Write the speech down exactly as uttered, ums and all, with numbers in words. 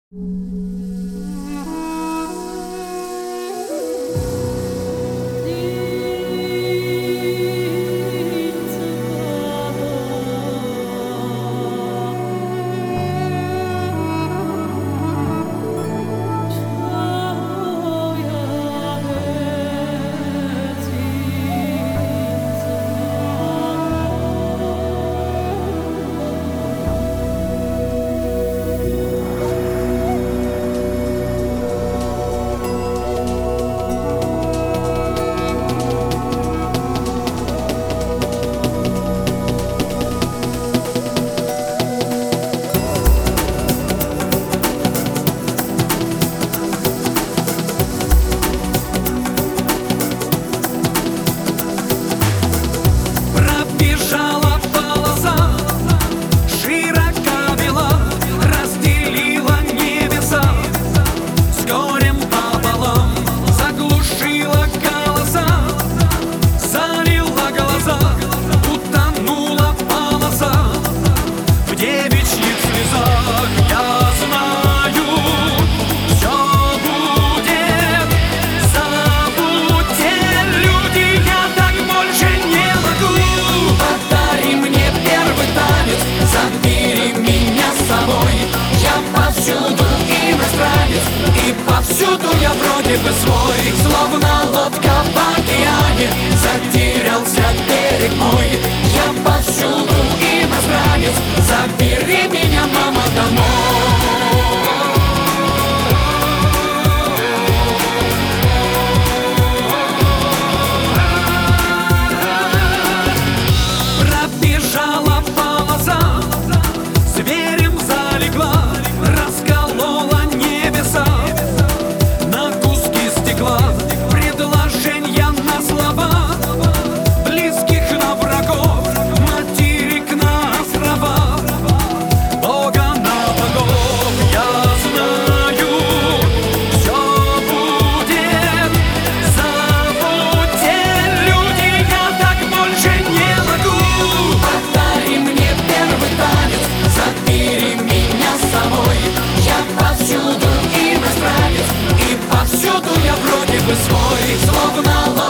Повсюду я вроде бы свой, словно лодка в океане. Затерялся берег мой, я повсюду иностранец. Забери меня, мама, домой. Пробежала полоса, зверем залегла, расколола небеса на куски стекла. Предложения на слова, близких на врагов, материк на острова, Бога на богов. Я знаю, все будет, забудьте, люди, я так больше не могу. Повтори мне первый танец, забери меня с собой. Я повсюду иностранец, и повсюду я вроде бы свой, словно